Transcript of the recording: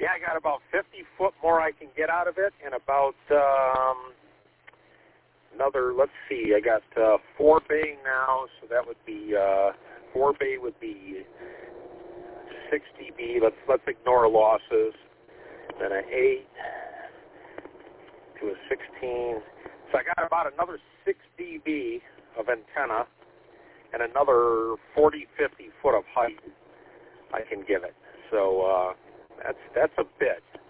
Yeah, I got about 50 foot more I can get out of it, and about another, let's see, I got 4 bay now, so that would be, 4 bay would be 6 dB. Let's ignore losses. Then an 8 to a 16. So I got about another 6 dB of antenna and another 40, 50 foot of height I can give it. So that's a bit.